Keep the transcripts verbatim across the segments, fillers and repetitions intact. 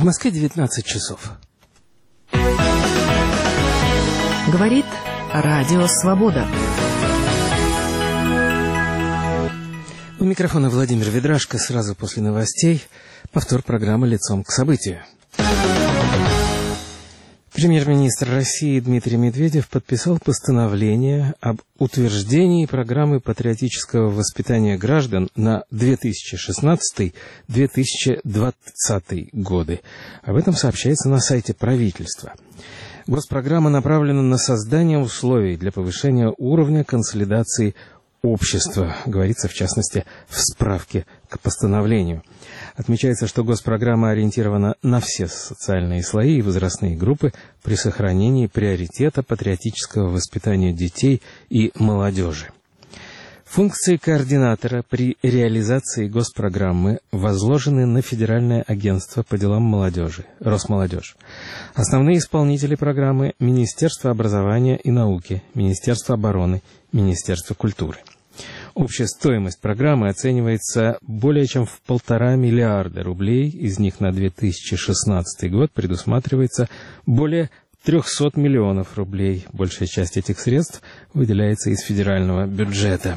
В Москве девятнадцать часов. Говорит Радио Свобода. У микрофона Владимир Ведрашко. Сразу после новостей повтор программы «Лицом к событию». Премьер-министр России Дмитрий Медведев подписал постановление об утверждении программы патриотического воспитания граждан на две тысячи шестнадцатый — две тысячи двадцатый годы. Об этом сообщается на сайте правительства. Госпрограмма направлена на создание условий для повышения уровня консолидации общества, говорится в частности в справке к постановлению. Отмечается, что госпрограмма ориентирована на все социальные слои и возрастные группы при сохранении приоритета патриотического воспитания детей и молодежи. Функции координатора при реализации госпрограммы возложены на Федеральное агентство по делам молодежи, Росмолодежь. Основные исполнители программы — Министерство образования и науки, Министерство обороны, Министерство культуры. Общая стоимость программы оценивается более чем в полтора миллиарда рублей, из них на две тысячи шестнадцатый год предусматривается более трехсот миллионов рублей. Большая часть этих средств выделяется из федерального бюджета.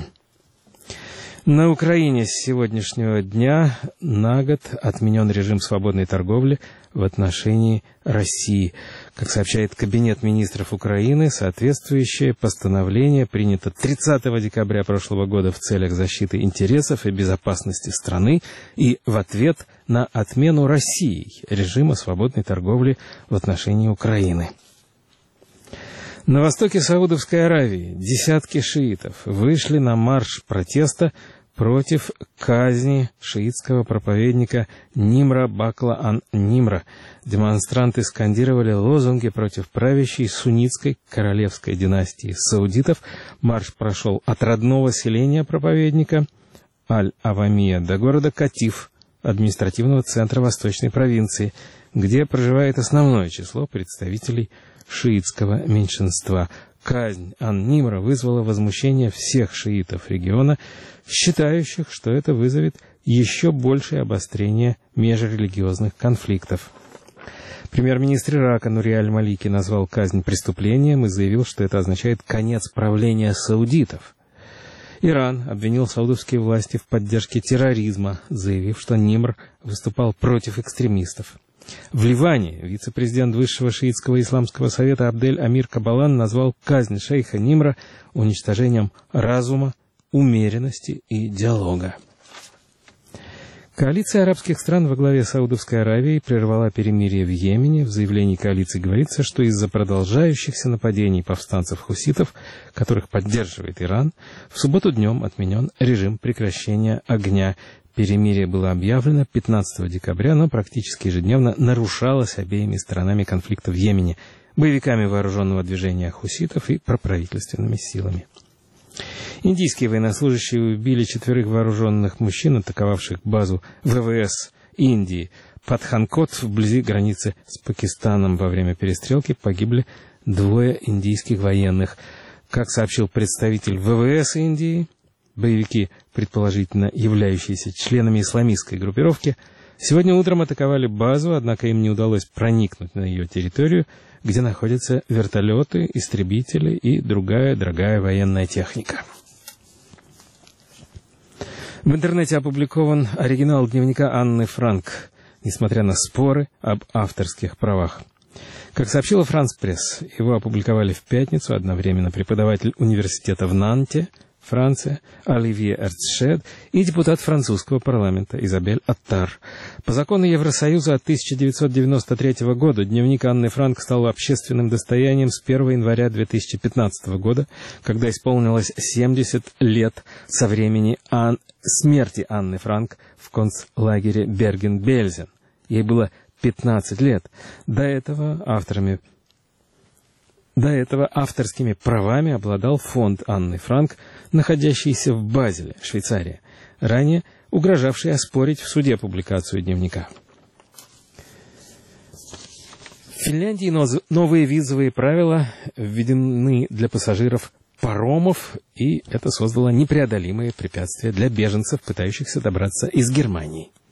На Украине с сегодняшнего дня на год отменен режим свободной торговли в отношении России. Как сообщает Кабинет министров Украины, соответствующее постановление принято тридцатого декабря прошлого года в целях защиты интересов и безопасности страны и в ответ на отмену Россией режима свободной торговли в отношении Украины. На востоке Саудовской Аравии десятки шиитов вышли на марш протеста против казни шиитского проповедника Нимра Бакла ан-Нимра. Демонстранты скандировали лозунги против правящей суннитской королевской династии саудитов. Марш прошел от родного селения проповедника Аль-Авамия до города Катиф, административного центра восточной провинции, где проживает основное число представителей шиитского меньшинства. Казнь ан-Нимра вызвала возмущение всех шиитов региона, считающих, что это вызовет еще большее обострение межрелигиозных конфликтов. Премьер-министр Ирака Нури аль-Малики назвал казнь преступлением и заявил, что это означает конец правления саудитов. Иран обвинил саудовские власти в поддержке терроризма, заявив, что Нимр выступал против экстремистов. В Ливане вице-президент Высшего шиитского исламского совета Абдель Амир Кабалан назвал казнь шейха Нимра уничтожением разума, умеренности и диалога. Коалиция арабских стран во главе Саудовской Аравии прервала перемирие в Йемене. В заявлении коалиции говорится, что из-за продолжающихся нападений повстанцев-хуситов, которых поддерживает Иран, в субботу днем отменен режим прекращения огня. Перемирие было объявлено пятнадцатого декабря, но практически ежедневно нарушалось обеими сторонами конфликта в Йемене, боевиками вооруженного движения хуситов и проправительственными силами. Индийские военнослужащие убили четверых вооруженных мужчин, атаковавших базу ВВС Индии Патханкот вблизи границы с Пакистаном. Во время перестрелки погибли двое индийских военных. Как сообщил представитель ВВС Индии, боевики, предположительно являющиеся членами исламистской группировки, сегодня утром атаковали базу, однако им не удалось проникнуть на ее территорию, где находятся вертолеты, истребители и другая дорогая военная техника. В интернете опубликован оригинал дневника Анны Франк, несмотря на споры об авторских правах. Как сообщила Франс Пресс, его опубликовали в пятницу одновременно преподаватель университета в Нанте, Франция, Оливье Эрцшед и депутат французского парламента Изабель Аттар. По закону Евросоюза от тысяча девятьсот девяносто третьего года дневник Анны Франк стал общественным достоянием с первого января две тысячи пятнадцатого года, когда исполнилось семьдесят лет со времени Ан... смерти Анны Франк в концлагере Берген-Бельзен. Ей было пятнадцать лет. До этого авторами До этого авторскими правами обладал фонд Анны Франк, находящийся в Базеле, Швейцария, ранее угрожавший оспорить в суде публикацию дневника. В Финляндии новые визовые правила введены для пассажиров паромов, и это создало непреодолимые препятствия для беженцев, пытающихся добраться из Германии.